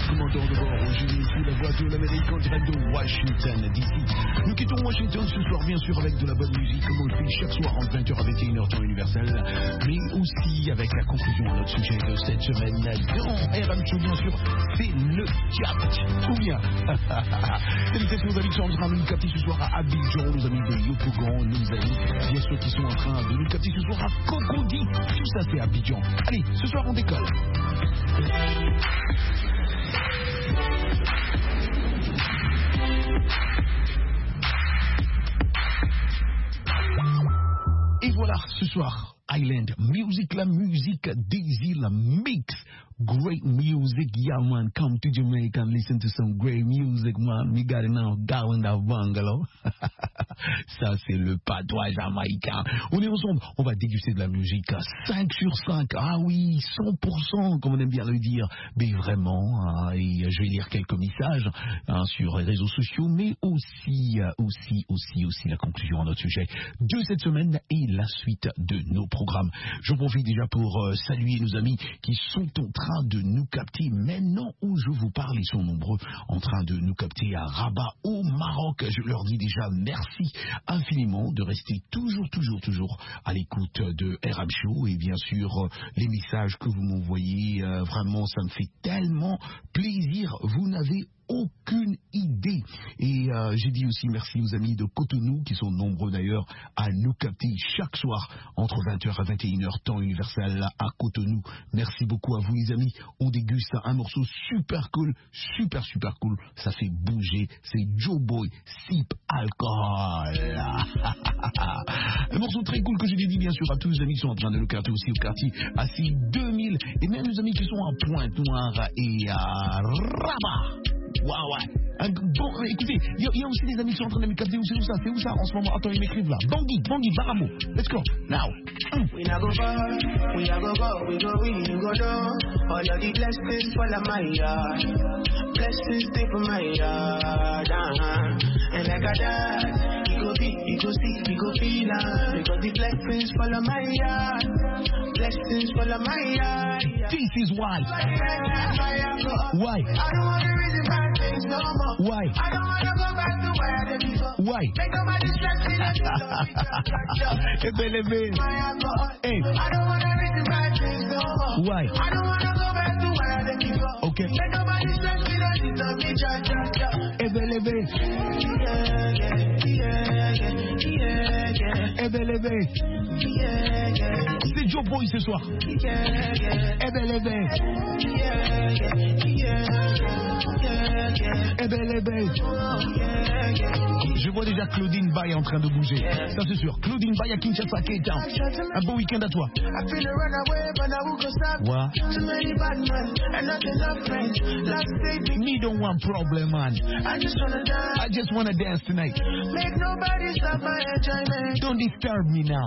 votre commandant de bord, Eugénie, sous la voix de l'Amérique en direct de Washington DC. Nous quittons Washington ce soir, bien sûr, avec de la bonne musique, comme on le fait chaque soir entre 20h à 21h temps universel, mais aussi avec la conclusion à notre sujet de cette semaine dans RM Show, bien sûr, c'est le Capte. Ou bien, salutations aux amis qui sont en train de nous capter ce soir à Abidjan, nos amis de Yopougon, nos amis, bien sûr, qui sont en train de nous capter ce soir à Cocody. Tout ça, c'est Abidjan. Allez, ce soir, on décolle. Et voilà, ce soir, Island Music, la musique des îles mix. Great music, yeah man, come to Jamaica and listen to some great music, man. We got it now, down that bungalow. Ça, c'est le patois jamaïcain. On est ensemble, on va déguster de la musique 5 sur 5. Ah oui, 100%, comme on aime bien le dire. Mais vraiment, et je vais lire quelques messages sur les réseaux sociaux, mais aussi la conclusion à notre sujet de cette semaine et la suite de nos programmes. J'en profite déjà pour saluer nos amis qui sont en train de nous capter maintenant où je vous parle. Ils sont nombreux en train de nous capter à Rabat au Maroc. Je leur dis déjà merci infiniment de rester toujours à l'écoute de RM Show et bien sûr les messages que vous m'envoyez, vraiment ça me fait tellement plaisir, vous n'avez aucune idée. Et j'ai dit aussi merci aux amis de Cotonou qui sont nombreux d'ailleurs à nous capter chaque soir entre 20h à 21h temps universel à Cotonou. Merci beaucoup à vous les amis. On déguste un morceau super cool, super cool. Ça fait bouger. C'est Joe Boy, Sip Alcohol. Un morceau très cool que j'ai dédié bien sûr à tous les amis qui sont en train de nous capter aussi au quartier à 2000 et même les amis qui sont à Pointe-Noire et à Rabat. Waouh, ouais. Bon, écoutez, il y a aussi des amis qui sont en train de me capter. C'est où ça en ce moment? Attends, ils m'écrivent là. Bangui, Baramo. Let's go, now. We not go far, we not go go, we go in, go down. All of the blessings fall on my yard. Blessings stay for my yard. And like a dad, you go see, you go feel it. Because the blessings fall on my yard. Blessings fall on my yard. This is why. Why? I don't want to reason bad things no more. Why? I don't want to go back to where I did before. Why? Make nobody stress me, let me know. Hey. I don't want to reason bad things no more. Why? I don't want to go back to where I did before. Okay. Make nobody stress me, let me know. C'est Joe Boy ce soir. Je vois déjà Claudine Bay en train de bouger. Ça c'est sûr. Claudine Bay à Kinshasa, Cape Town. Un beau week-end à toi. What? Me don't want problem, man. I just wanna dance tonight. Make nobody stop my enjoyment. Don't disturb me now.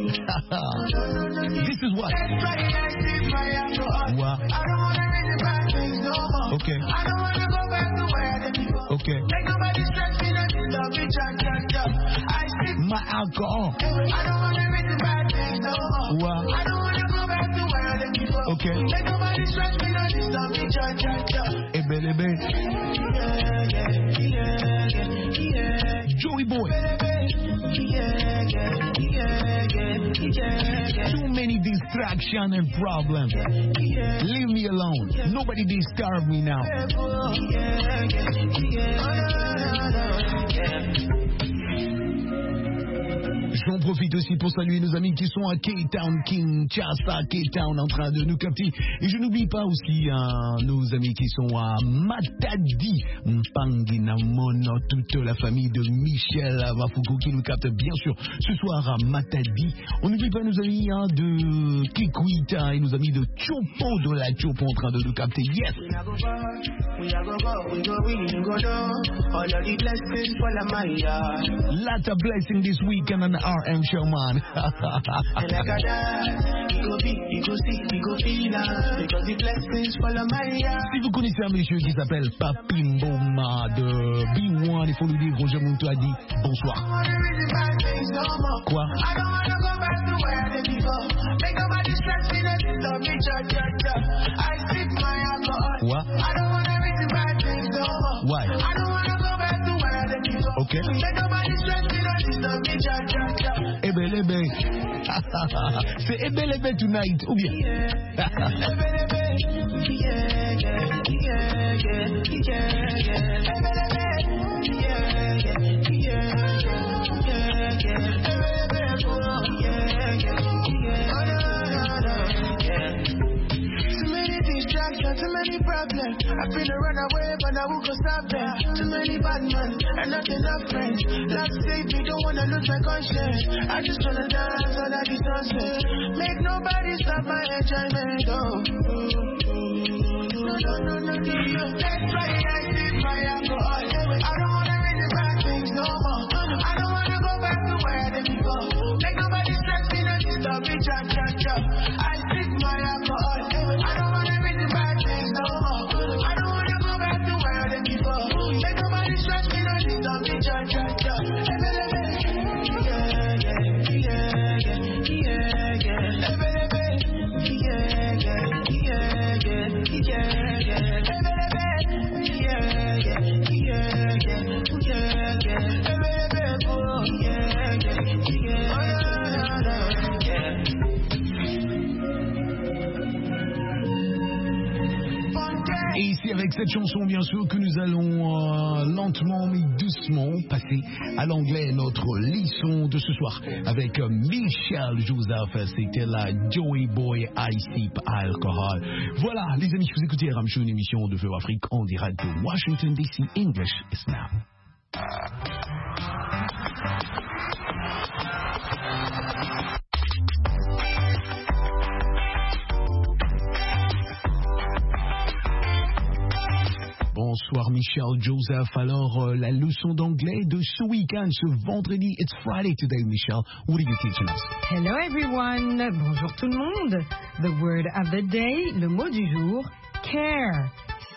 This is what? What? I don't wanna read the bad things no more. Okay. I don't wanna go back to where I did before. Okay. Make nobody stress me, let me love me, I sip my alcohol. I don't wanna read the bad things no more. What? I don't wanna go back to where I did before. Okay. Make nobody stress me, let me love me, Joey Boy. Too many distractions and problems. Leave me alone. Nobody disturb me now. J'en profite aussi pour saluer nos amis qui sont à Cape Town, Kinshasa, Cape Town, en train de nous capter. Et je n'oublie pas aussi nos amis qui sont à Matadi, Mpangina Mono, toute la famille de Michel Mafuku qui nous capte bien sûr ce soir à Matadi. On n'oublie pas nos amis de Kikuita et nos amis de Chopo, de la Chopo en train de nous capter. Yes! Lot of blessing this weekend on the RM show, man. Si vous connaissez un monsieur qui s'appelle Papimboma de B1, il faut lui dire Roger Mountou a dit bonsoir. Quoi? Quoi? Why? I don't wanna go back to where I did before. Okay. Make nobody stress me, don't disturb me, ja. Ebelebe. C'est Ebelebe tonight, ou bien? Ebelebe. Too many problems. I've been a runaway, but I won't go stop them. Too many bad men and not enough friends. Love save me, don't wanna lose my conscience. I just wanna dance under the sunset. Make nobody stop my enjoyment. Oh. No. Let's try it, I sip my alcohol. I don't wanna read the bad things no more. I don't wanna go back to where I did before. Make nobody stress me, don't disturb me, cha. I sip my alcohol. I don't wanna read the bad things no more. I don't wanna go back to where I did before. Make nobody stress me, don't disturb me, cha. Et ici, avec cette chanson, bien sûr, que nous allons lentement mais doucement passer à l'anglais, notre leçon de ce soir avec Michel Joseph. C'était la Joey Boy I Sip Alcohol. Voilà, les amis, vous écoutez Ram Show, une émission de Feu Afrique en direct de Washington DC. English is now. Bonsoir Michel Joseph. Alors, la leçon d'anglais de ce week-end, ce vendredi. It's Friday today, Michel. What are you teaching us? Hello everyone. Bonjour tout le monde. The word of the day, le mot du jour, care.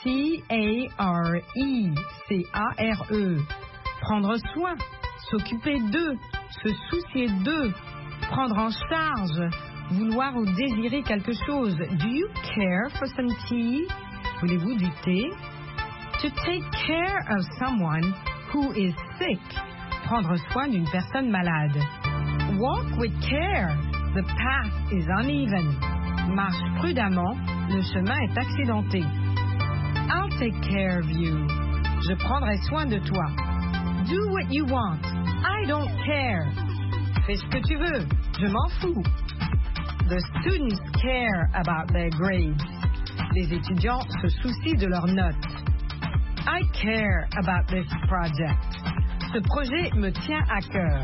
C-A-R-E. C-A-R-E. Prendre soin, s'occuper d'eux, se soucier d'eux, prendre en charge, vouloir ou désirer quelque chose. Do you care for some tea? Voulez-vous du thé? To take care of someone who is sick. Prendre soin d'une personne malade. Walk with care. The path is uneven. Marche prudemment. Le chemin est accidenté. I'll take care of you. Je prendrai soin de toi. Do what you want. I don't care. Fais ce que tu veux. Je m'en fous. The students care about their grades. Les étudiants se soucient de leurs notes. I care about this project. Ce projet me tient à cœur.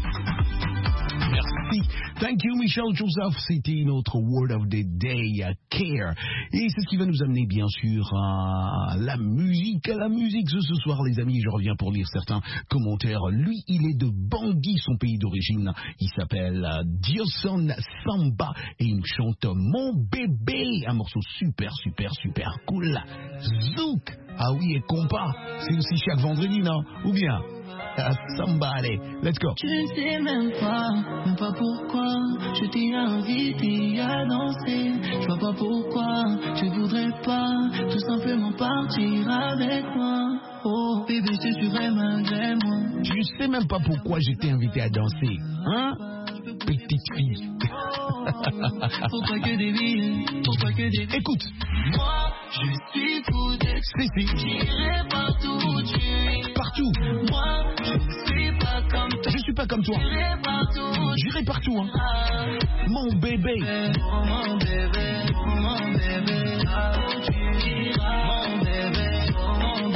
Merci. Thank you, Michel Joseph. C'était notre word of the day, care. Et c'est ce qui va nous amener, bien sûr, à la musique. À la musique ce soir, les amis. Je reviens pour lire certains commentaires. Lui, il est de Bangui, son pays d'origine. Il s'appelle Dioson Samba et il chante Mon bébé. Un morceau super cool. Zouk. Ah oui, et compas. C'est aussi chaque vendredi, non? Ou bien? Somebody, let's go. Tu ne sais même pas pourquoi je t'ai invité à danser. Je vois pas pourquoi tu voudrais pas tout simplement partir avec moi. Oh bébé, je te suivrai malgré moi. Tu sais même pas pourquoi je t'ai invité à danser, hein? Petite fille. Pourquoi que des villes, pourquoi que des villes. Écoute. Moi, je suis fou de Si. J'irai partout où tu es. Partout. Moi, je suis pas comme toi. Je suis pas comme toi. J'irai partout, hein. Mon bébé. Mon bébé, là où tu iras. Mon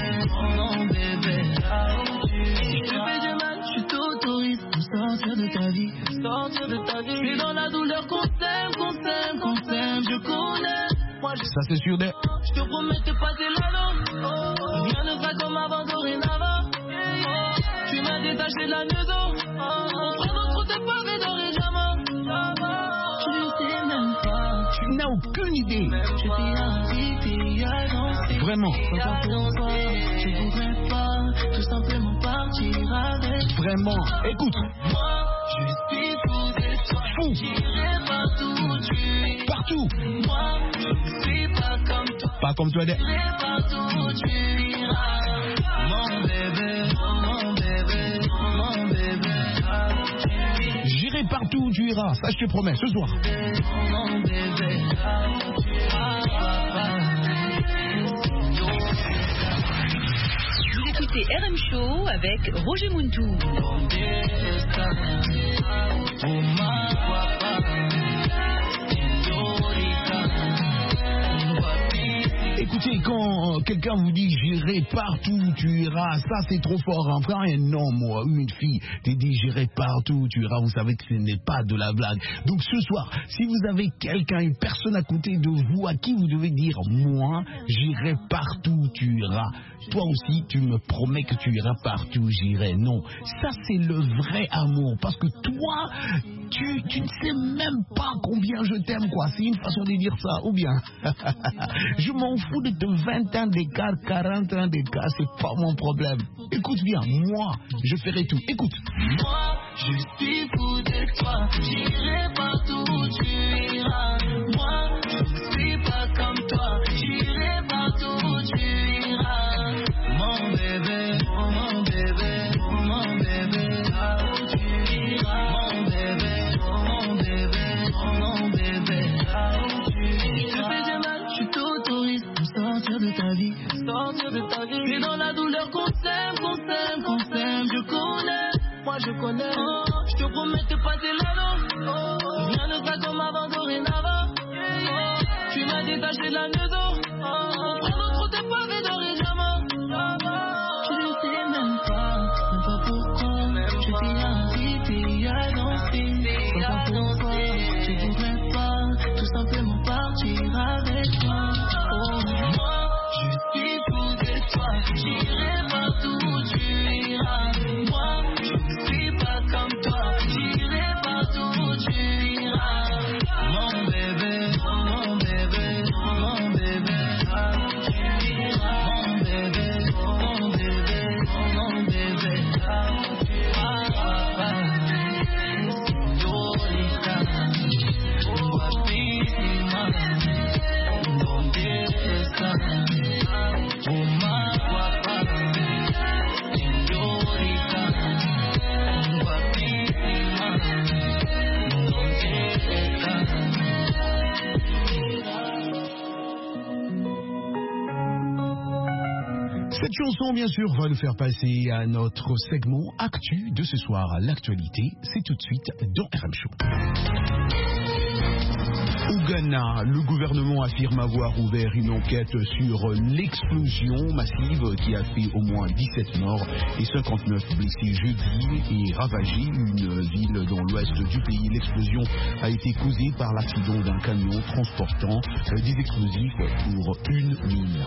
bébé, là où tu iras. Si je te fais du mal, je t'autorise à sortir de ta vie. C'est dans la douleur qu'on s'aime, je connais. Moi, Ça c'est sûr de... je te promets de passer l'anneau. Rien ne sera comme avant, dorénavant. Tu m'as détaché de la maison. On prend notre route pavée dorénavant. Tu sais même pas. Tu n'as aucune idée. Je t'ai invité à danser. Vraiment. Je voudrais pas tout simplement partir avec. Vraiment. Écoute. Moi, je suis fou de toi. Fou. J'irai partout où tu es. Partout. Moi, je ne suis pas comme toi. Pas comme toi, J'irai partout où tu iras. Mon bébé, mon bébé, mon bébé. J'irai partout où tu iras, ça je te promets, ce soir. Mon bébé, Vous écoutez RM Show avec Roger Muntou. Écoutez, quand quelqu'un vous dit j'irai partout où tu iras, ça c'est trop fort. Enfin, un homme ou une fille te dit j'irai partout où tu iras, vous savez que ce n'est pas de la blague. Donc ce soir, si vous avez quelqu'un, une personne à côté de vous à qui vous devez dire moi, j'irai partout où tu iras. Toi aussi, tu me promets que tu iras partout où j'irai. Non, ça c'est le vrai amour. Parce que toi, tu ne sais même pas combien je t'aime, quoi. C'est une façon de dire ça. Ou bien, je m'en fous de 20 ans d'écart, 40 ans d'écart, c'est pas mon problème. Écoute bien, moi, je ferai tout. Écoute. moi, je suis fou de toi. J'irai partout où tu iras. Moi, je ne suis pas comme toi. J'irai partout où tu iras. Mon bébé, mon bébé, mon bébé. Là où tu iras. Mon bébé, mon bébé, mon bébé. Là où tu iras. Je te fais du mal, je t'autorise à sortir de ta vie. Sortir de ta vie. C'est dans la douleur qu'on s'aime, qu'on s'aime, qu'on s'aime. Je connais. Moi je connais, je te promets de passer l'anneau. Rien ne sera comme avant dorénavant. Tu m'as détaché de la maison. On prend notre tes pavés dorénavant. Je ne sais même pas pourquoi. Je t'ai invité à danser. Je sais pas pourquoi. Je voudrais pas tout simplement partir avec toi. Oh, moi, je suis fou de toi. J'irai partout où tu iras. Moi, je ne suis pas comme toi. J'irai partout où tu iras. Mon bébé, mon bébé, mon bébé. Là où tu iras. Mon bébé, mon bébé, mon bébé. Là où tu iras. Dorita, oh papissima, donde estás? Oh ma guapa, Dorita, oh papissima, donde estás? Cette chanson, bien sûr, va nous faire passer à notre segment Actu de ce soir. L'actualité, c'est tout de suite dans RM Show. Au Ghana, le gouvernement affirme avoir ouvert une enquête sur l'explosion massive qui a fait au moins 17 morts et 59 blessés jeudi et ravagé une ville dans l'ouest du pays. L'explosion a été causée par l'accident d'un camion transportant des explosifs pour une mine.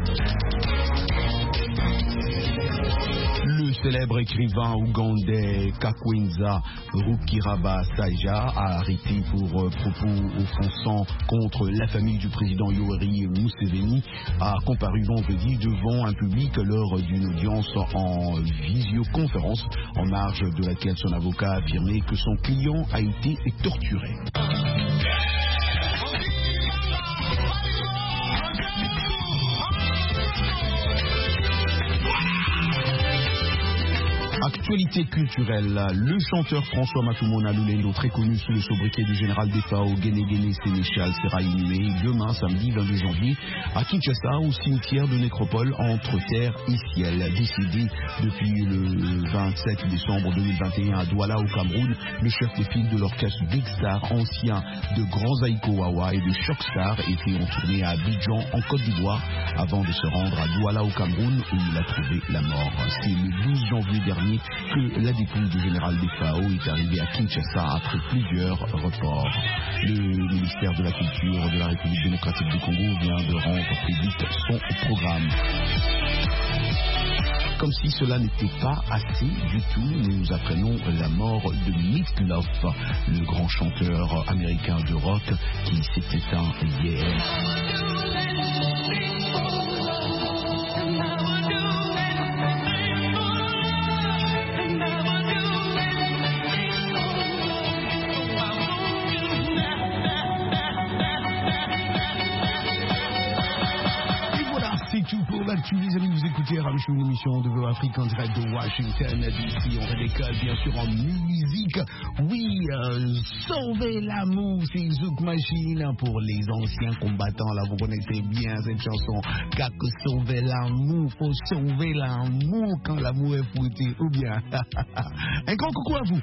Le célèbre écrivain ougandais Kakwenza Rukiraba Saija a arrêté pour propos offensants contre la famille du président Yoweri Museveni a comparu vendredi devant un public lors d'une audience en visioconférence en marge de laquelle son avocat a affirmé que son client a été torturé. Actualité culturelle, le chanteur François Matumona Lulendo, très connu sous le sobriquet du général des FAO Guéné Sénéchal, sera inhumé demain, samedi 22 janvier, à Kinshasa, au cimetière de Nécropole, entre terre et ciel. Décédé depuis le 27 décembre 2021 à Douala, au Cameroun, le chef de file de l'orchestre Big Star, ancien de Grand Zaïko Wawa et de Shock Star, était en tournée à Abidjan, en Côte d'Ivoire, avant de se rendre à Douala, au Cameroun, où il a trouvé la mort. C'est le 12 janvier dernier que la dépouille du général des FAO est arrivée à Kinshasa après plusieurs reports. Le ministère de la Culture de la République démocratique du Congo vient de rendre public son programme. Comme si cela n'était pas assez du tout, nous apprenons la mort de Meat Loaf, le grand chanteur américain de rock qui s'est éteint hier. C'est tout pour l'actu, les amis. Vous écoutez RM Show, une émission de Voix Afrique en direct de Washington DC. On redécolle bien sûr en musique. Oui, Sauver l'amour, c'est Zouk Machine pour les anciens combattants. Là, vous connaissez bien cette chanson. Car que sauver l'amour, faut sauver l'amour quand l'amour est fouetté. Ou bien, un grand coucou à vous.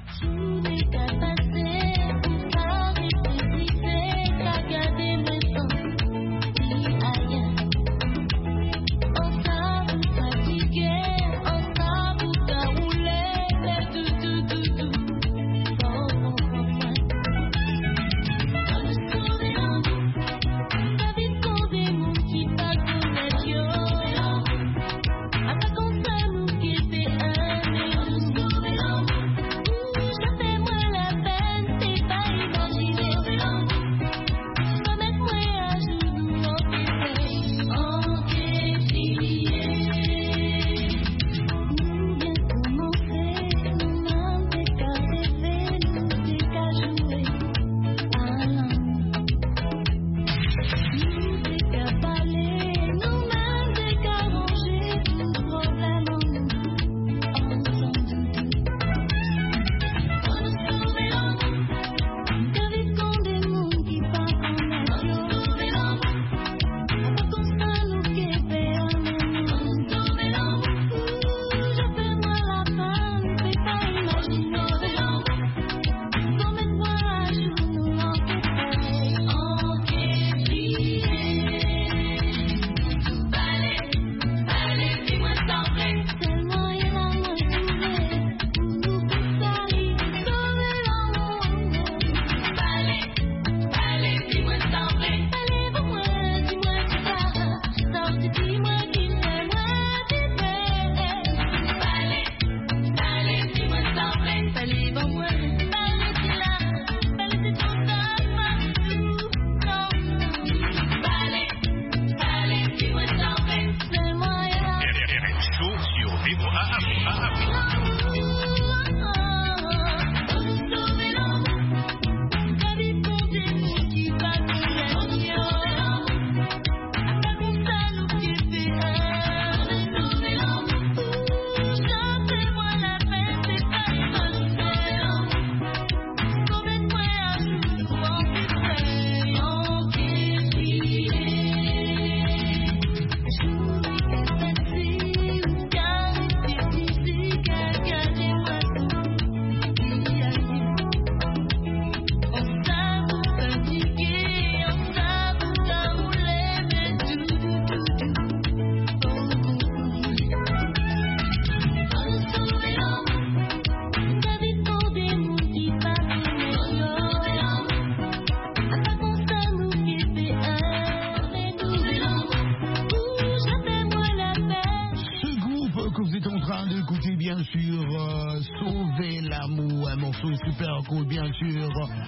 Super cool, bien sûr,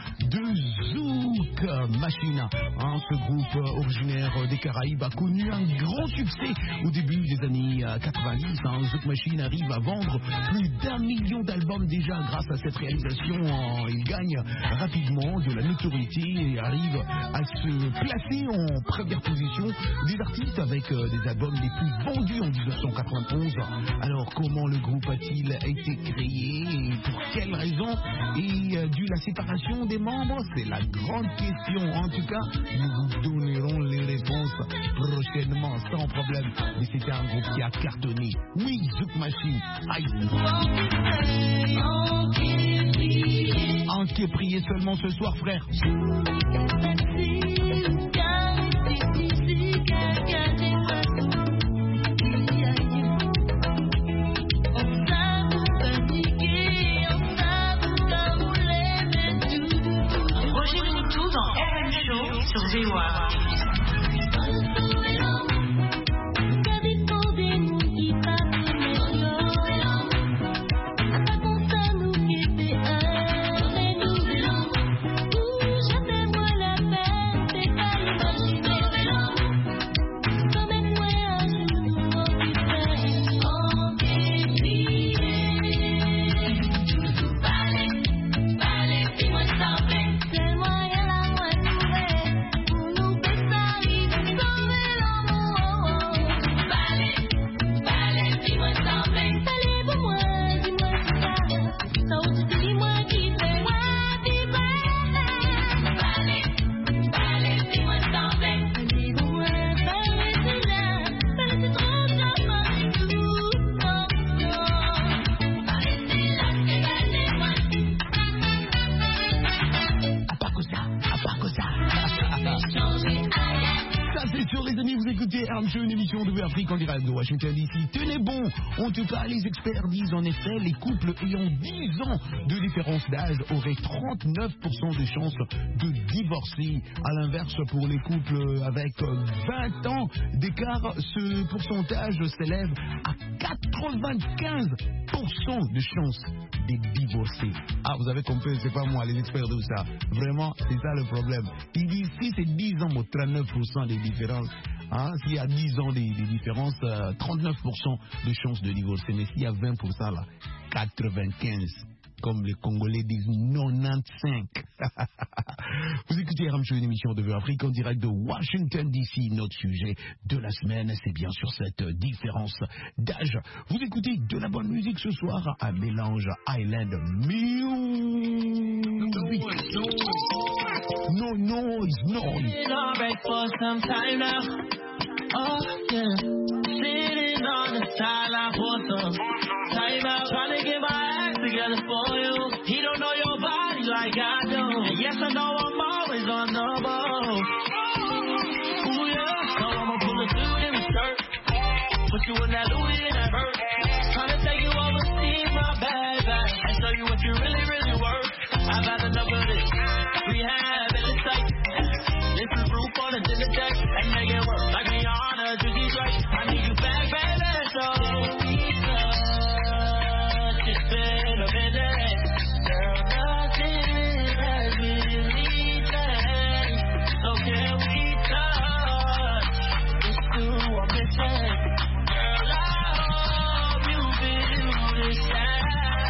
de Zouk Machine. Ce groupe originaire des Caraïbes a connu un grand succès au début des années 90. Zouk Machine arrive à vendre plus d'1 million d'albums déjà grâce à cette réalisation. Il gagne rapidement de la notoriété et arrive à se placer en première position des artistes avec des albums les plus vendus en 1991. Alors comment le groupe a-t-il été créé et pour quelles raisons est due la séparation des membres? C'est la grande question. En tout cas, nous vous donnerons les réponses prochainement sans problème. Mais c'était un groupe qui a cartonné. Oui, Zouk Machine. Aïe. En qui est prié seulement ce soir, frère. Sur VOA. TV Afrique en direct de Washington DC. Tenez bon, en tout cas, les experts disent en effet, les couples ayant 10 ans de différence d'âge auraient 39% de chances de divorcer. À l'inverse, pour les couples avec 20 ans d'écart, ce pourcentage s'élève à 95% de chances de divorcer. Ah, vous avez compris, c'est pas moi, les experts de ça. Vraiment, c'est ça le problème. Ils disent, si c'est 10 ans, 39% de différence. Hein, s'il y a 10 ans de différence, 39% de chances de divorcer. Mais s'il y a 20% là, 95%. Comme les Congolais disent, 95. Vous écoutez Ramcho, une émission de Afrique en direct de Washington DC. Notre sujet de la semaine, c'est bien sûr cette différence d'âge. Vous écoutez de la bonne musique ce soir, un mélange Island Music. No noise, noise. Oh, yeah. Sitting on the sideline for some time out, trying to get my act together for you. He don't know your body like I do. And yes, I know I'm always on the ball. Ooh, yeah. So I'ma pull a dude in the skirt, put you in that Louis and that Burt. Trying to take you overseas, my bag, and show you what you really, really worth. I've had enough of this. Rehab in the site. This is roof on the dinner deck, and make it work like me on a juicy strike. I need you back, baby, so we touch. It's been a minute, girl, nothing has really changed. So can we touch? It's true, I'm missing. Girl, I hope you feel the same.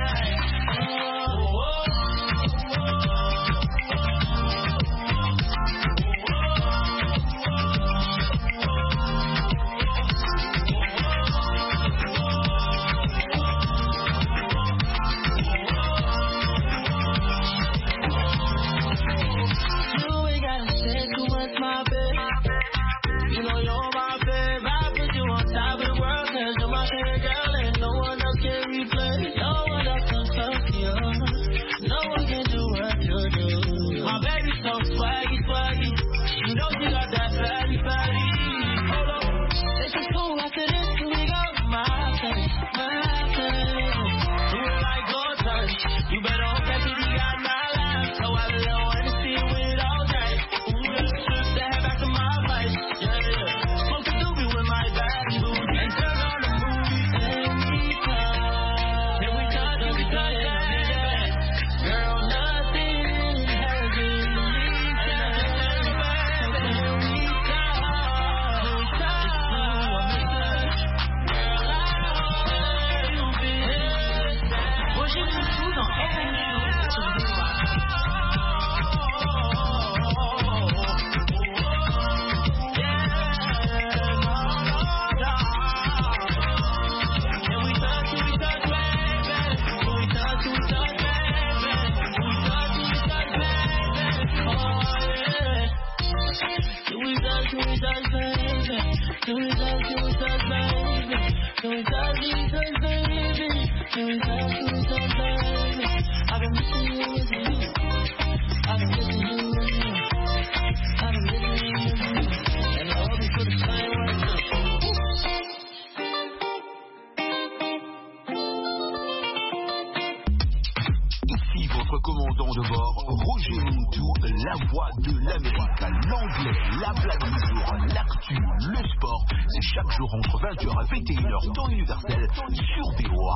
commandant de bord, Roger Moutou, la voix de l'Amérique, l'anglais, la blague du jour, l'actu, le sport. C'est chaque jour entre 20h et 21h, temps universel, sur VOA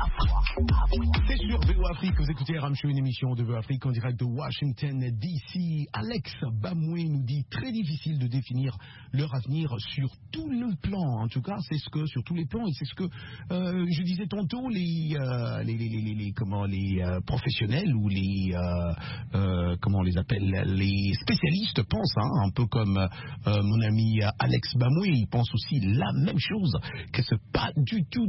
Afrique. C'est sur VOA Afrique, vous écoutez Ramcho, une émission de VOA Afrique en direct de Washington DC. Alex Bamoué nous dit très difficile de définir leur avenir sur tout le plan. En tout cas, c'est ce que, sur tous les plans, et c'est ce que je disais tantôt, les professionnels ou comment on les appelle, les spécialistes pensent, hein, un peu comme mon ami Alex Bamoué, il pense aussi la même chose, que c'est pas du tout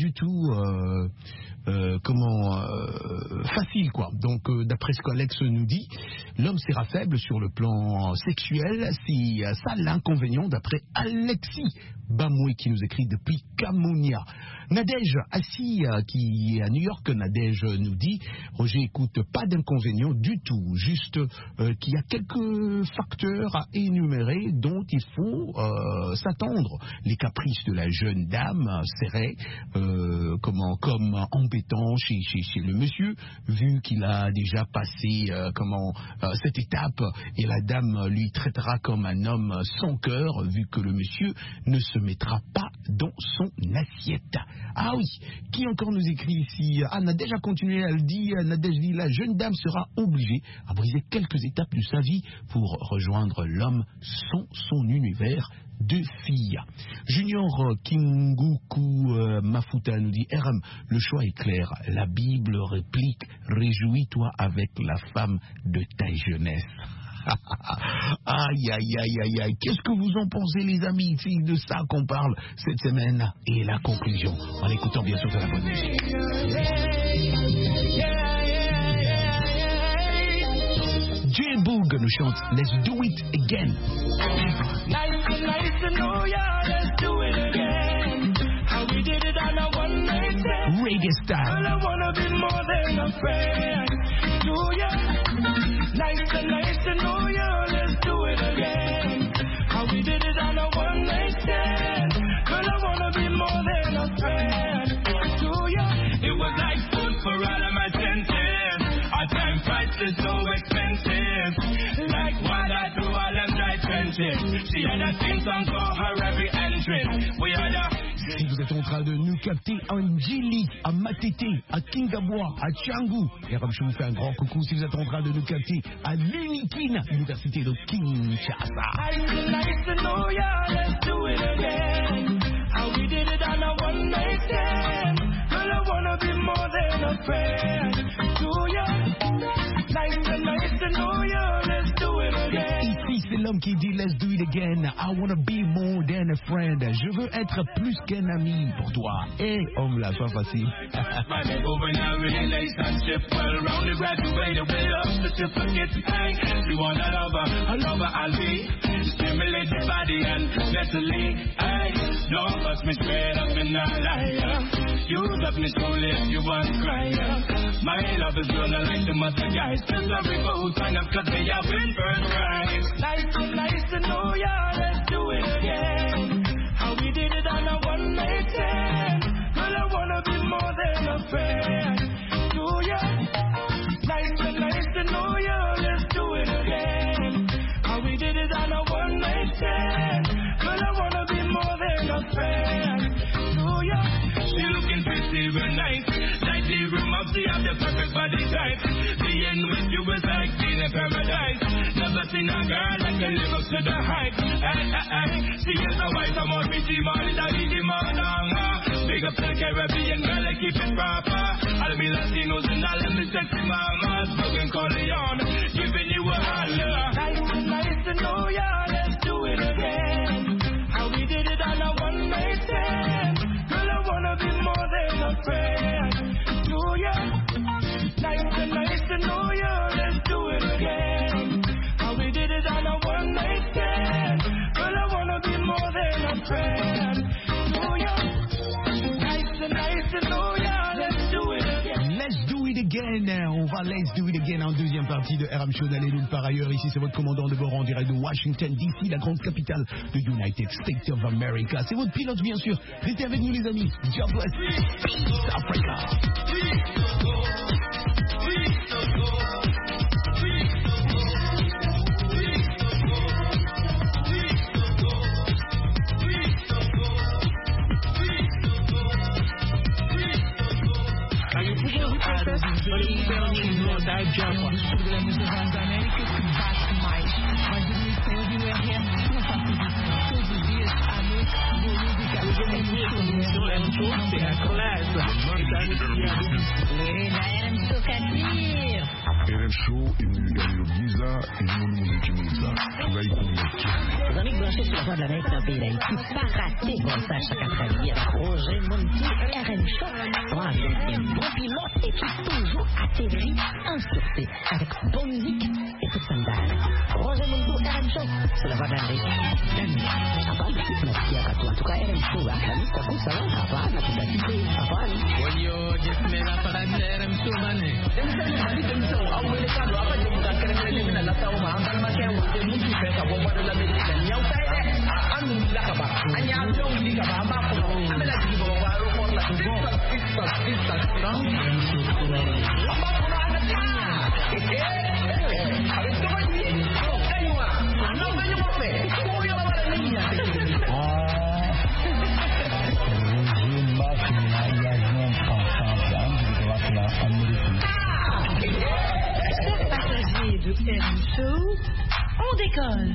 facile, quoi. Donc d'après ce qu'Alex nous dit, l'homme sera faible sur le plan sexuel, c'est ça l'inconvénient d'après Alexis Bamoué qui nous écrit depuis Kamounia. Nadège assis qui est à New York, Nadège nous dit: Roger, écoute, pas de d'inconvénient du tout, juste qu'il y a quelques facteurs à énumérer dont il faut s'attendre. Les caprices de la jeune dame seraient comme embêtants chez le monsieur, vu qu'il a déjà passé cette étape, et la dame lui traitera comme un homme sans cœur, vu que le monsieur ne se mettra pas dans son assiette. Ah oui, qui encore nous écrit ici? Anne a déjà continué, elle dit, Nadège dit, la jeune dame sera obligée à briser quelques étapes de sa vie pour rejoindre l'homme sans son univers de filles. Junior Kinguku Mafuta nous dit, RM, le choix est clair. La Bible réplique, réjouis-toi avec la femme de ta jeunesse. Aïe, aïe, aïe, aïe, aïe. Qu'est-ce que vous en pensez, les amis? C'est de ça qu'on parle cette semaine. Et la conclusion, en écoutant bien sûr de la bonne musique. J-Boog nous chante Let's Do It Again. Nice to know ya, let's do it again. How we did it on a one night stand. Reggae style. Well, I wanna be more than a friend to ya. Nice to know ya, let's do it again. How we did it on a one night stand. Well, I wanna be more than a friend to ya. It was like food for all of my senses. Our time price is so expensive. Like water to all them dry trenches. She had a thing song for her every entrance. We had a. Si vous êtes en train de nous capter à Njili, à Matete, à Kingaboa, à Tchangou, et je vous fais un grand coucou si vous êtes en train de nous capter à l'Unikin, l'université de Kinshasa. Nice to know ya, let's do it again. How we did it on a one night stand. Well, I wanna be more than a friend to ya. Nice to know ya, let's do it again. Ici, c'est l'homme qui dit let's do it again. I wanna be more than a friend. Je veux être plus qu'un ami pour toi. Et homme là, sois facile. Don't bust me straight up in a liar. You love me truly if you want crying. My love is gonna like the mother guys. Just a river who sign up cause they have been first right. Nice to know ya, let's do it again. How we did it on a one night stand. Well, I wanna be more than a friend to ya. Nice to know ya, let's do it again. How we did it on a one night stand. Well, I wanna be more than a friend to ya. She looking pretty real nice. Like the room of the have the perfect body type. Being with you is like being in paradise. Never seen a girl that can live up to the hype. She is a wife, I'm on me, man, daddy, the man, big up the Caribbean girl, I keep it proper. All me Latinos and all of me sexy mamas, fucking Corleone, giving you a holler. Nice to know ya, let's do it again. How we did it on a one night stand. Girl, I wanna be more than a friend to ya. Nice to know ya, let's do it again. How we did it on a one night stand. Girl, I wanna be more than a friend to ya. Nice to know ya, let's do it again. Let's do it again. On va Let's do it again en deuxième partie de RM Show d'Alléluia. Par ailleurs, ici c'est votre commandant de bord en direct de Washington DC, la grande capitale de United States of America. C'est votre pilote bien sûr. Restez avec nous les amis. God bless. Peace Africa. RM Show est venu gagner le visa et nous musique visa. Tu vas y connaître. Les amis branchés sur la voie de l'Amérique dans le pays d'Haïti, pas raté Gonçalves chaque après-midi avec Roger Monti, RM Show. Bon avion, un bon pilote et qui toujours atterrit en sûreté avec bonne musique et toute son dalle. Roger Monti, RM Show, sur la voie de l'Amérique. À part le petit à toi. En tout cas, RM Show, la musique, ça va, ça va. na kutatize hapana. Walio jesmela para RM Subane. Chers passagers de RM Show, on décolle.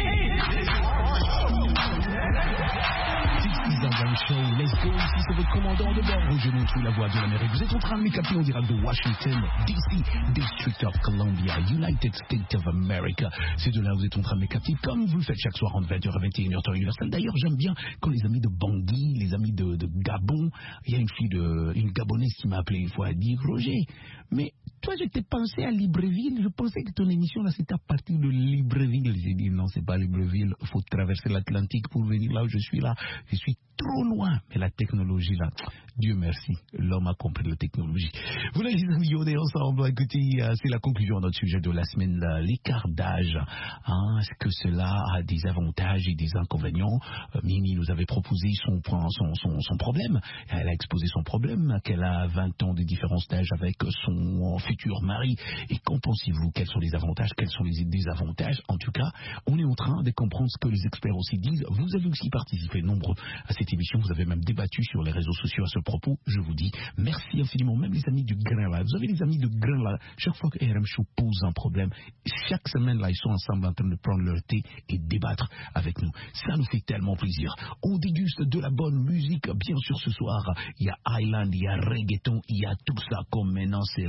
Show, let's go, ici c'est votre commandant de bord, Roger Montou, la voix de l'Amérique. Vous êtes en train de m'écapter en direct de Washington, DC, District of Columbia, United States of America. C'est de là où vous êtes en train de m'écapter, comme vous le faites chaque soir entre 20h et 21h temps universel. D'ailleurs, j'aime bien quand les amis de Bangui, les amis de Gabon, il y a une Gabonaise qui m'a appelé une fois, elle dit, Roger, mais toi, je t'ai pensé à Libreville, je pensais que ton émission là c'était à partir de Libreville. J'ai dit non, c'est pas Libreville, il faut traverser l'Atlantique pour venir là où je suis là. Je suis trop loin. Mais la technologie là, Dieu merci, l'homme a compris la technologie. Voilà les amis, on est ensemble. Écoutez, c'est la conclusion de notre sujet de la semaine, l'écart d'âge. Est-ce que cela a des avantages et des inconvénients? Mimi nous avait proposé son problème. Elle a exposé son problème, qu'elle a 20 ans de différence d'âge avec son futur mari. Et qu'en pensez-vous? Quels sont les avantages? Quels sont les désavantages? En tout cas, on est en train de comprendre ce que les experts aussi disent. Vous avez aussi participé nombreux à cette émission. Vous avez même débattu sur les réseaux sociaux à ce propos. Je vous dis merci infiniment. Même les amis du Grain là. Vous avez les amis de Grain là. Chaque fois que RM Show pose un problème, chaque semaine là, ils sont ensemble en train de prendre leur thé et débattre avec nous. Ça nous fait tellement plaisir. On déguste de la bonne musique. Bien sûr, ce soir, il y a Island, il y a reggaeton, il y a tout ça. Comme maintenant, c'est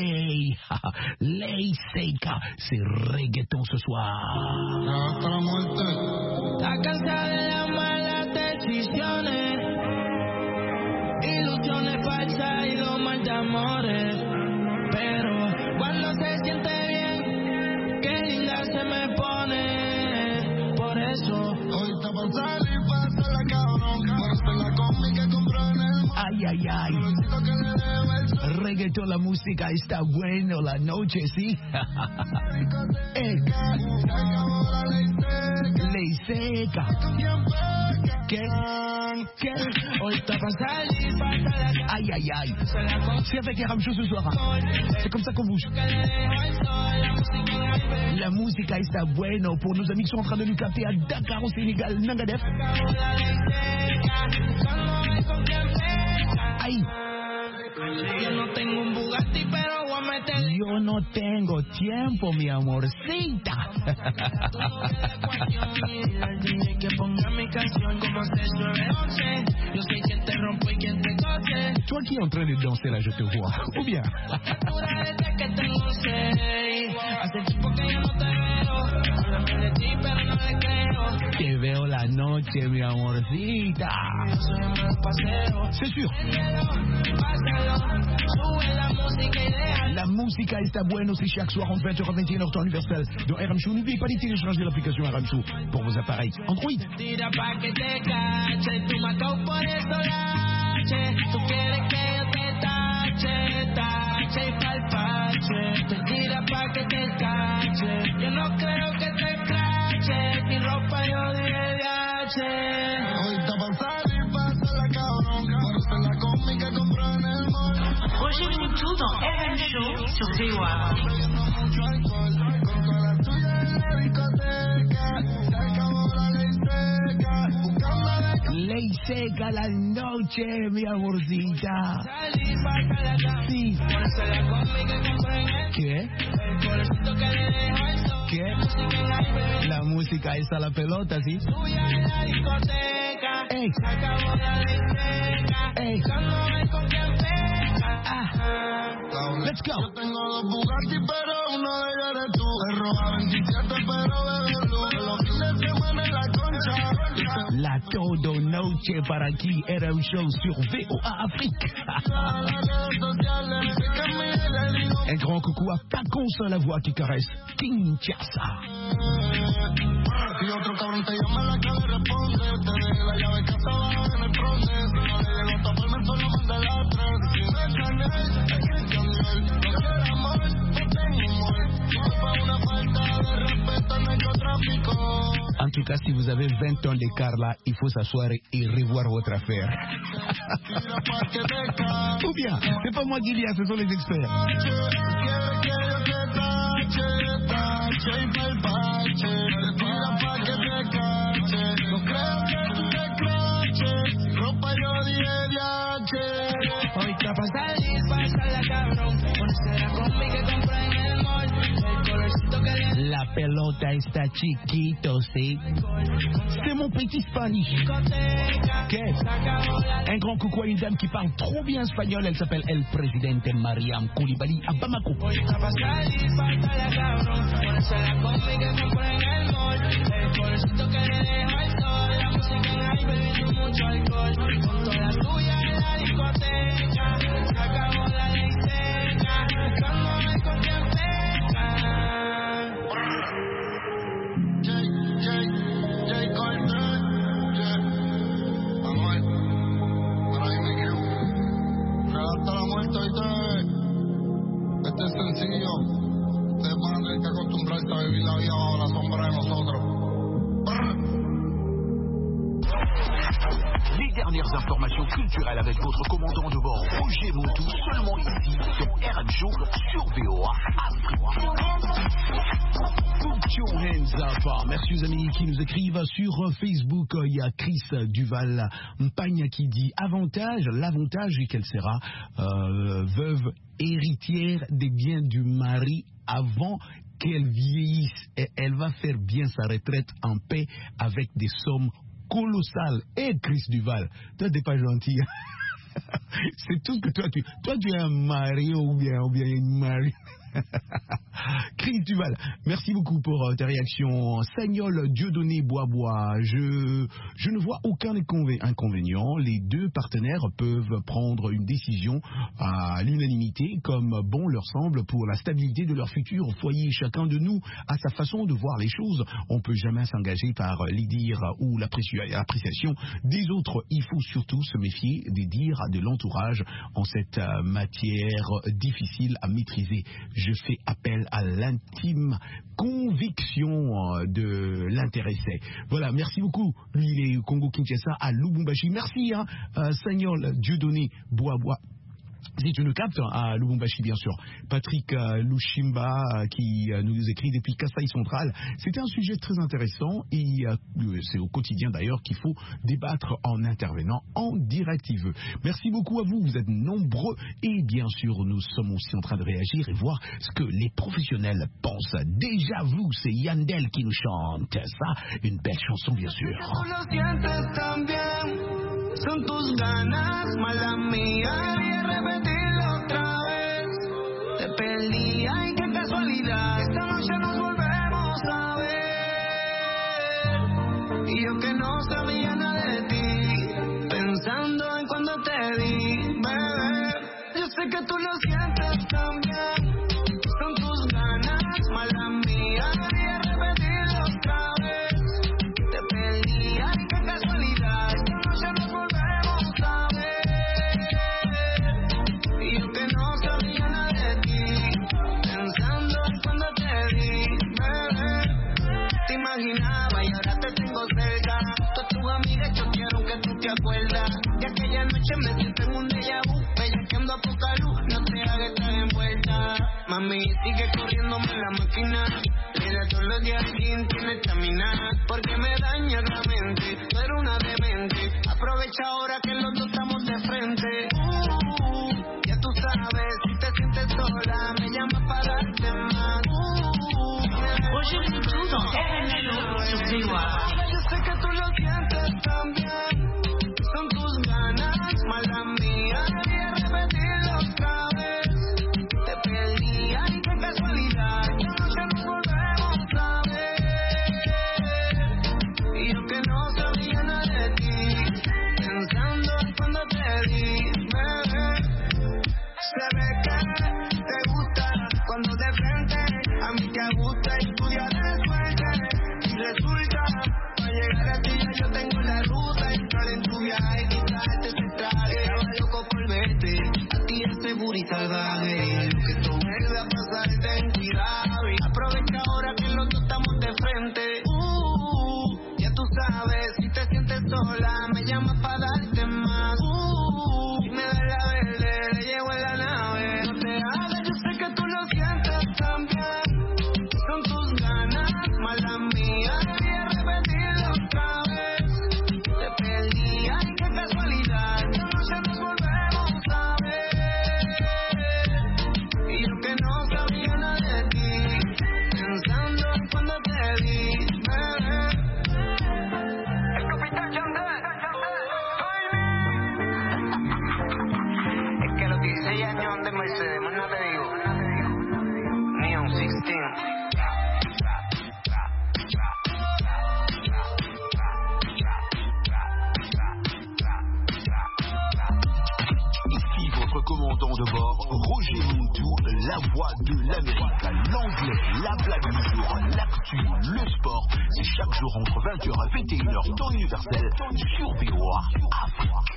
Ley Seca. C'est reggaeton ce soir. Está cansada de las malas decisiones, ilusiones falsas y los mal de amores. Pero cuando se siente bien, qué linda se me pone. Por eso hoy está para salir, para hacer la cabrón, para hacer la combi que compró en el mall. Ay, ay, ay. Reggaeton, la música está bueno, la noche, sí. Ley seca. ¿Qué? Hoy está para salir, para hacer la Aïe, aïe, aïe. C'est avec RM Show ce soir. C'est comme ça qu'on bouge. La música está bueno. Pour nos amis qui sont en train de nous capter à Dakar au Sénégal, Nangadef. Aïe. Yo no tengo un Bugatti, pero voy a meter. Yo no tengo tiempo, mi amorcita. Que ponga mi canción como 6-9-11. Yo sé quién te rompe y quién te cose. Toi qui es en train de danser là, je te vois. Ou bien? Que tengo 6. Hace tiempo que yo no te veo. Háblame de ti, pero no le creo. Te veo la noche, mi amorcita. Yo soy un mal paseo. C'est sûr. La música está bueno, c'est chaque soir entre 20h et 21h temps universel dans RM Show. N'oubliez pas de télécharger l'application RM Show pour vos appareils Android. Tira pa' que te cache, tú mató por eso lache. Tú quieres que yo te tache y palpache. Te tira pa' que te cache. Yo no creo que te escrache. Mi ropa yo dije de H. Hoy está pa' salir, pa' hacer la cabrón. Por hacer la combi que compró en el mall. Roger Montou dans RM Show sur VOA. Ley seca la noche, mi amorcita. Sí. ¿Qué? ¿Qué? La música es a la pelota, ¿sí? Ey. Ey. Let's go. Yo tengo dos Bugatti, pero uno de ellos eres tú. El roja 27, pero bebe luz. Los fines de semana en la concha. La todo noche para aquí RM Show sur VOA Afrique. Un grand coucou à Paconce, la voix qui caresse Kinshasa. Y otro cabrón te llama la que le responde. Te deja la llave que estaba en el bronce. No le llegó vous avez 20 ans d'écart là, il faut s'asseoir et revoir votre affaire. Ou bien, c'est pas moi qui dis, ce sont les experts. Ahorita pa' salir, pasarla cabrón. Ponérsela conmigo que compré en el mall. El colorcito que le... La pelota está chiquito, sí. C'est mon petit Spanish. Un grand coucou à une dame qui parle trop bien espagnol. Elle s'appelle El Presidente Mariam Koulibaly à Bamako. Ahorita pa' salir, pasarla cabrón. Ponérsela conmigo que compré en el mall. El colorcito que le deja el sol. La música en ahí bebiendo mucho alcohol. Con toda la tuya en la discoteca. Se acabó la ley seca. Buscándome con quien peca. Jay Carter. Amor, para mí me quedo. Hasta la muerte, ¿viste? Este es sencillo. Ustedes van a tener que acostumbrarse a vivir la vida bajo la sombra de nosotros. Les dernières informations culturelles avec votre commandant de bord Roger Moutou, seulement ici sur RM Show sur VOA Afrique. Put your hands up. Merci aux amis qui nous écrivent sur Facebook. Il y a Chris Duval Mpagne qui dit l'avantage est qu'elle sera veuve héritière des biens du mari avant qu'elle vieillisse et elle va faire bien sa retraite en paix avec des sommes colossales. Et Chris Duval, toi t'es pas gentil. C'est tout ce que toi tu es un mari ou bien une mari. Chris Duval, merci beaucoup pour ta réaction. Sagnol Dieudonné Bois-Bois, je ne vois aucun inconvénient. Les deux partenaires peuvent prendre une décision à l'unanimité comme bon leur semble pour la stabilité de leur futur foyer. Chacun de nous a sa façon de voir les choses. On ne peut jamais s'engager par les dires ou l'appréciation des autres. Il faut surtout se méfier des dires de l'entourage en cette matière difficile à maîtriser. Je fais appel à l'intime conviction de l'intéressé. Voilà, merci beaucoup. Lui, il est au Congo-Kinshasa, à Lubumbashi. Merci, Sagnol Dieudonné Bois-Bois. Si tu nous captes, à Lubumbashi, bien sûr. Patrick Lushimba qui nous écrit depuis Kasaï Central. C'était un sujet très intéressant et c'est au quotidien d'ailleurs qu'il faut débattre en intervenant en direct. Merci beaucoup à vous, vous êtes nombreux et bien sûr nous sommes aussi en train de réagir et voir ce que les professionnels pensent. Déjà vous, c'est Yandel qui nous chante ça, une belle chanson bien sûr. Son tus ganas, mala mía, y repetirlo otra vez. Te perdí, ay, qué casualidad. Esta noche nos volvemos a ver. Y yo que no sabía nada de ti, pensando en cuando te di, bebé. Yo sé que tú lo sientes también. Son tus ganas, mala mía, y repetirlo otra vez. Te perdí, ay, qué casualidad. Esta noche nos volvemos a ver. Y yo que no sabía nada de ti, pensando en cuando te di, bebé. Te imaginaba y ahora te tengo cerca. Todas tus amigas yo quiero que tú te acuerdas. De aquella noche me siento en un déjà vu, bellaqueando a poca luz, no te hagas estar envuelta. Mami, sigue corriéndome la máquina. Mira todos los días quién tiene estamina. Porque me daña la mente, tú eres una demente. Aprovecha ahora que los dos estamos de frente. Ya tú sabes, si te sientes sola, me llamas para darte más. Roger Moutou dans RM Show sur VOA. Yo sé que tú lo sientes también. Son tus ganas, mala mía, y repetirlo otra vez. Te perdí, ay, qué casualidad. Esta noche nos volvemos a ver. Y yo que no sabía nada de ti, pensando Mercedes, más nada te digo. Neon 16. Votre commandant de bord, Roger Moutou, la voix de l'Amérique, l'anglais, la blague du jour, l'actu, le sport, c'est chaque jour entre 20h et 21h, temps universel, sur VOA Afrique.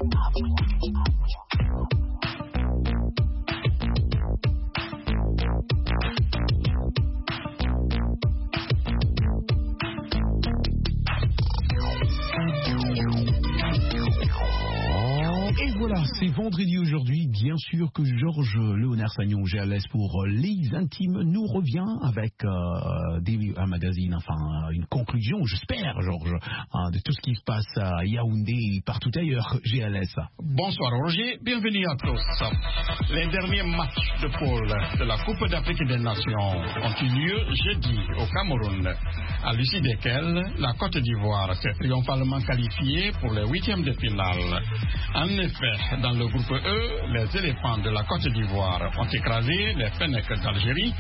Et voilà, c'est vendredi aujourd'hui. Bien sûr que Georges Léonard Sagnon, GLS pour les intimes, nous revient avec un magazine, enfin une conclusion, j'espère, Georges, de tout ce qui se passe à Yaoundé et partout ailleurs. GLS. Bonsoir Roger, bienvenue à tous. Les derniers matchs de poule de la Coupe d'Afrique des Nations ont eu lieu jeudi au Cameroun, à l'issue desquels la Côte d'Ivoire s'est triomphalement qualifiée pour les huitièmes de finale. En effet, dans le groupe E, les éléphants de la Côte d'Ivoire ont écrasé les Fennecs d'Algérie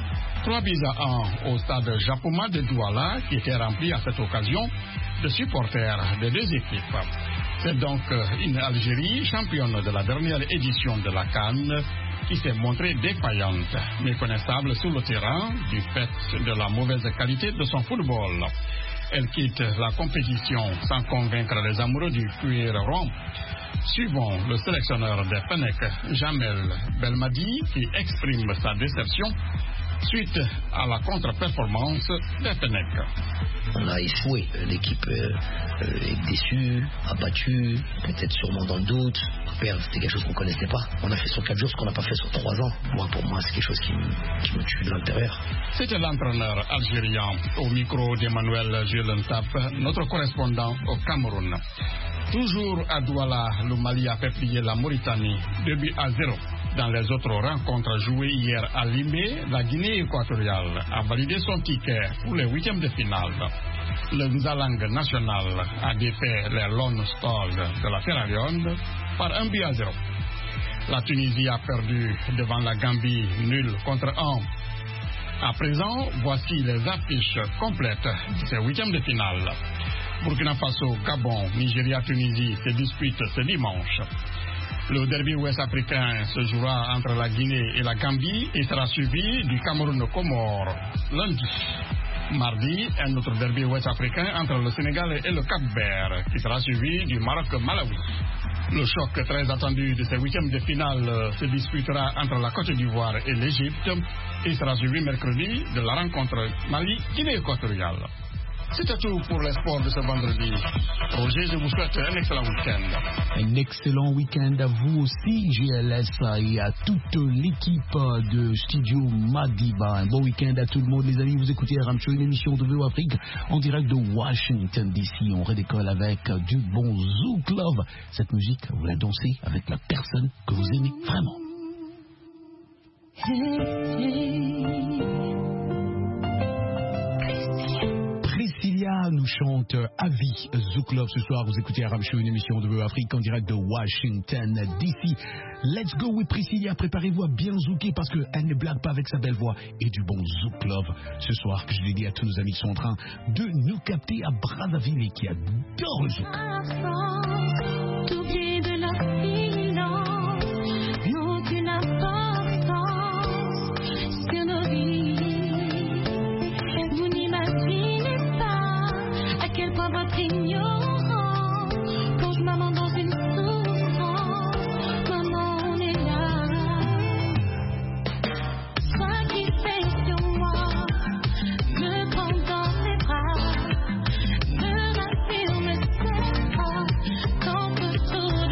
3-1 au stade Japouma de Douala, qui était rempli à cette occasion de supporters des deux équipes. C'est donc une Algérie championne de la dernière édition de la CAN qui s'est montrée défaillante, méconnaissable sur le terrain du fait de la mauvaise qualité de son football. Elle quitte la compétition sans convaincre les amoureux du cuir rond. Suivons le sélectionneur des Fennecs, Jamel Belmadi, qui exprime sa déception suite à la contre-performance des Fennecs. On a échoué, l'équipe est déçue, abattue, peut-être sûrement dans le doute. Perdre, c'était quelque chose qu'on ne connaissait pas. On a fait sur 4 jours ce qu'on n'a pas fait sur 3 ans. Pour moi, c'est quelque chose qui me tue de l'intérieur. C'était l'entraîneur algérien au micro d'Emmanuel Julentap, notre correspondant au Cameroun. Toujours à Douala, le Mali a fait plier la Mauritanie 2-0. Dans les autres rencontres jouées hier à Limé, la Guinée équatoriale a validé son ticket pour les huitièmes de finale. Le Nzalang national a défait les Lone Stars de la Sierra Leone par 1-0. La Tunisie a perdu devant la Gambie nul contre 1. À présent, voici les affiches complètes de ces huitièmes de finale. Burkina Faso, Gabon, Nigeria, Tunisie se disputent ce dimanche. Le derby ouest-africain se jouera entre la Guinée et la Gambie et sera suivi du Cameroun-Comore lundi. Mardi, un autre derby ouest-africain entre le Sénégal et le Cap-Vert qui sera suivi du Maroc-Malawi. Le choc très attendu de ces huitièmes de finale se disputera entre la Côte d'Ivoire et l'Égypte et sera suivi mercredi de la rencontre Mali-Guinée équatoriale. C'était tout pour les sports de ce vendredi. Roger, je vous souhaite un excellent week-end. Un excellent week-end à vous aussi, GLS, et à toute l'équipe de Studio Madiba. Un bon week-end à tout le monde, les amis. Vous écoutez RM Show, une émission de VOA Afrique en direct de Washington DC. On redécolle avec du bon Zouk Love. Cette musique, vous la dansez avec la personne que vous aimez vraiment. Priscilla nous chante à vie Zouk Love ce soir. Vous écoutez RM Show, une émission de VOA Afrique en direct de Washington DC. Let's go with Priscilla. Préparez-vous à bien zouker parce qu'elle ne blague pas avec sa belle voix et du bon Zouk Love ce soir que je l'ai dit à tous nos amis qui sont en train de nous capter à Brazzaville et qui adorent le zouk. T'oublier de leur silence n'ont aucune importance sur nos vies. Vous n'imaginez pas à quel point votre ignorance plonge maman dans une souffrance. Maman, on est là. Toi qui fais sur moi, me prends dans tes bras, me rassure, me serre contre tout.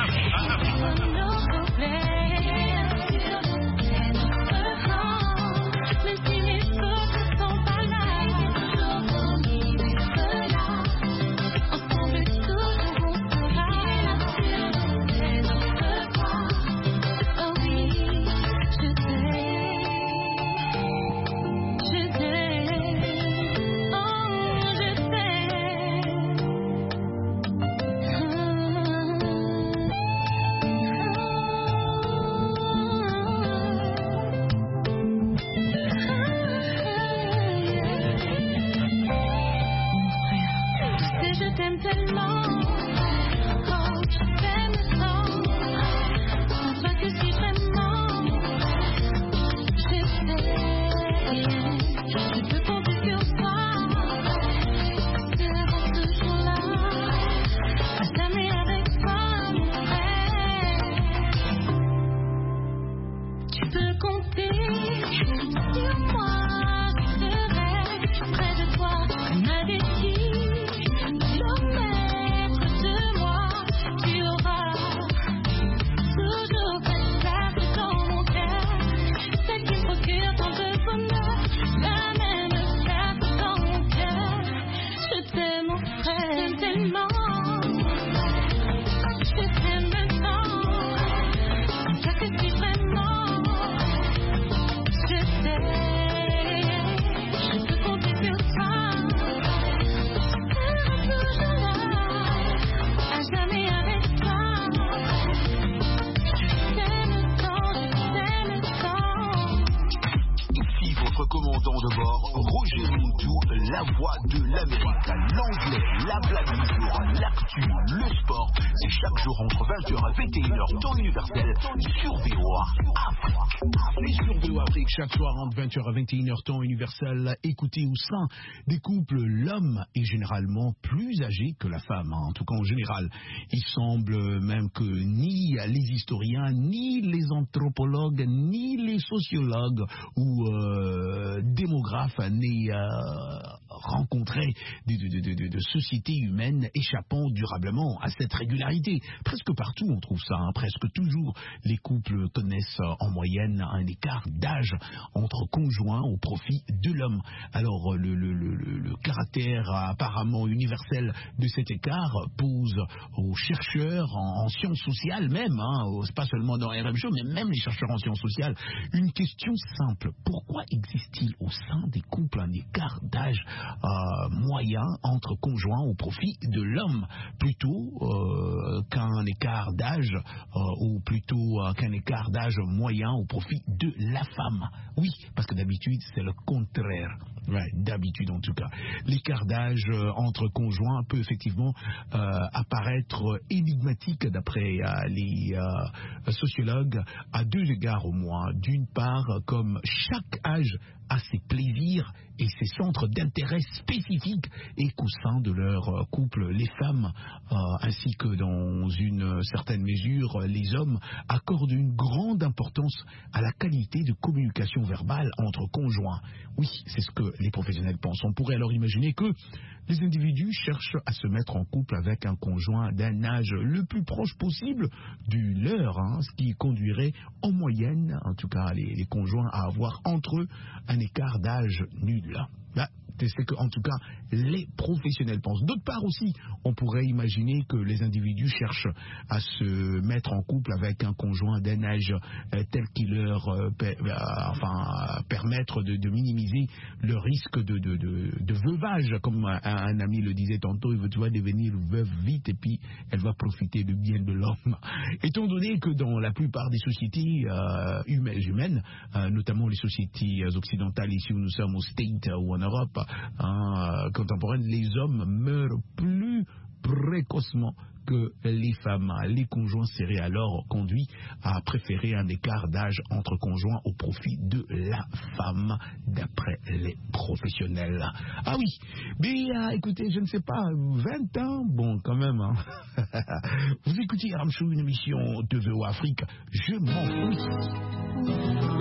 commandant de bord, Roger Moutou, la voix de l'Amérique, l'anglais, la blague du jour, l'actu, le sport. C'est chaque jour entre 20h et 21h, temps universel, sur VOA Afrique. Et sur VOA Afrique, chaque soir entre 20h et 21h, temps universel, écoutez au sein des couples, l'homme est généralement plus âgé que la femme. En tout cas, en général, il semble même que ni les historiens, ni les anthropologues, ni les sociologues ou démographes n'aient rencontré de sociétés humaines échappant durablement à cette régularité. Presque partout, on trouve ça. Presque toujours, les couples connaissent en moyenne un écart d'âge entre conjoints au profit de l'homme. Alors, le caractère apparemment universel de cet écart pose aux chercheurs en sciences sociales même, c'est pas seulement dans RM Show, mais même les chercheurs en sciences sociales, une question simple. Pourquoi existe-t-il au sein des couples un écart d'âge moyen entre conjoints au profit de l'homme plutôt qu'un écart d'âge ou plutôt qu'un écart d'âge moyen au profit de la femme? Oui, parce que d'habitude c'est le contraire. Ouais, d'habitude en tout cas. L'écart d'âge entre conjoints peut effectivement apparaître énigmatique d'après les sociologues à deux égards au moins. D'une part, comme chaque âge a ses plaisirs et ses centres d'intérêt spécifiques, et qu'au sein de leur couple, les femmes, ainsi que dans une certaine mesure les hommes, accordent une grande importance à la qualité de communication verbale entre conjoints. Oui, c'est ce que les professionnels pensent. On pourrait alors imaginer que les individus cherchent à se mettre en couple avec un conjoint d'un âge le plus proche possible du leur, ce qui conduirait en moyenne, en tout cas les conjoints, à avoir entre eux un écart d'âge nul. C'est que, en tout cas, les professionnels pensent. D'autre part aussi, on pourrait imaginer que les individus cherchent à se mettre en couple avec un conjoint d'un âge tel qu'il leur permettre de minimiser le risque de veuvage. Comme un ami le disait tantôt, tu vas devenir veuve vite et puis elle va profiter du bien de l'homme. Étant donné que dans la plupart des sociétés humaines, notamment les sociétés occidentales, ici où nous sommes au States ou en Europe contemporaine, les hommes meurent plus précocement que les femmes. Les conjoints seraient alors conduits à préférer un écart d'âge entre conjoints au profit de la femme, d'après les professionnels. Ah oui, mais écoutez, je ne sais pas, 20 ans, bon quand même. Vous écoutez RM Show, une émission de VOA Afrique, je m'en fous.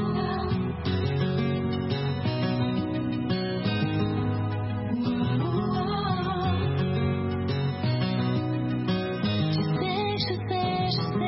Je sais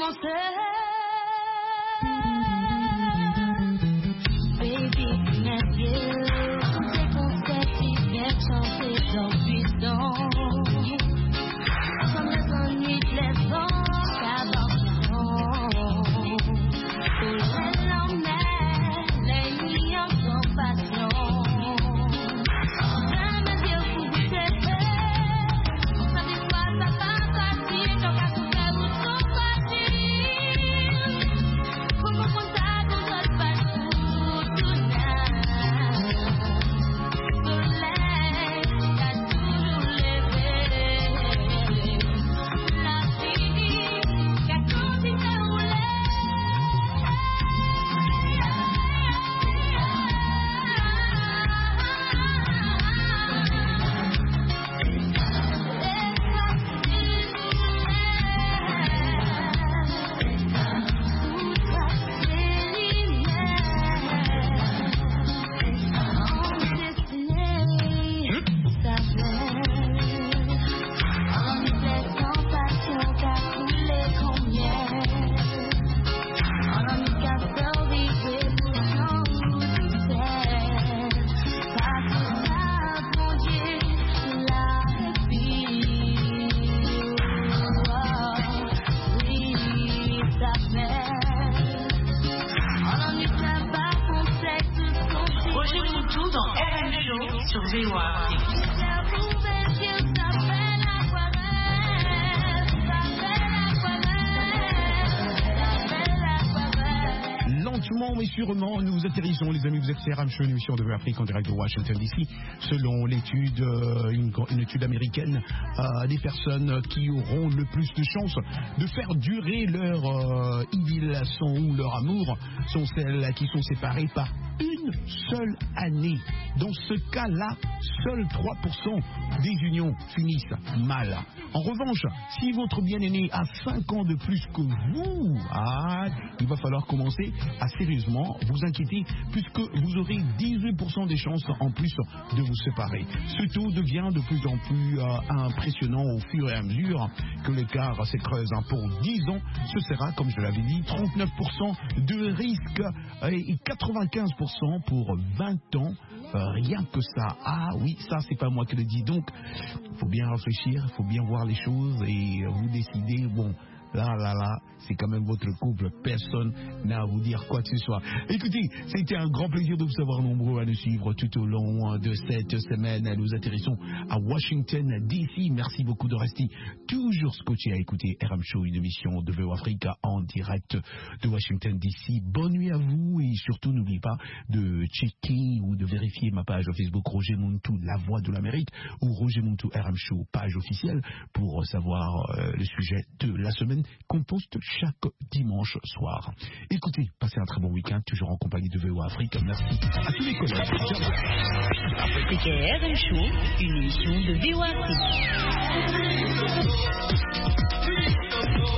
commencer. Baby, mes yeux, tes concepts qui viennent chanter dans puissant. Comme les ennuis de les vents, qu'abandonnant. Pour les lendemains, les nuits en sont passion. J'aime dire pour vous aider. Ça dit quoi, ça va facile, donc à tout faire ou tout facile. Faut qu'on compte ça, qu'on doit pas tout tonight. Soleil, t'as toujours levé. La vie, qu'a continué à rouler. Roger Moutou dans RM Show sur VOA. Lentement mais sûrement, nous atterrissons, les amis. Vous êtes sur RM Show, une émission de Afrique en direct de Washington DC. Selon l'étude, une étude américaine, des personnes qui auront le plus de chances de faire durer leur idylle ou leur amour sont celles qui sont séparées par une seule année. Dans ce cas-là, seuls 3% des unions finissent mal. En revanche, si votre bien-aimé a 5 ans de plus que vous, il va falloir commencer à sérieusement vous inquiéter, puisque vous aurez 18% des chances en plus de vous séparer. Ce taux devient de plus en plus impressionnant au fur et à mesure que l'écart se creuse. Pour 10 ans, ce sera, comme je l'avais dit, 39% de risque et 95% pour 20 ans. Rien que ça. Ah oui, ça c'est pas moi qui le dis. Donc, il faut bien réfléchir, il faut bien voir les choses et vous décider, bon, là, c'est quand même votre couple. Personne n'a à vous dire quoi que ce soit. Écoutez, c'était un grand plaisir de vous savoir nombreux à nous suivre tout au long de cette semaine. Nous atterrissons à Washington DC. Merci beaucoup de rester toujours scotché à écouter RM Show, une émission de VOA Africa en direct de Washington DC. Bonne nuit à vous et surtout n'oubliez pas de checker ou de vérifier ma page Facebook Roger Moutou, la voix de l'Amérique, ou Roger Moutou RM Show, page officielle, pour savoir le sujet de la semaine qu'on poste chaque dimanche soir. Écoutez, passez un très bon week-end, toujours en compagnie de VOA Afrique. Merci à tous les collègues. C'était RM Show, une émission de VOA Afrique.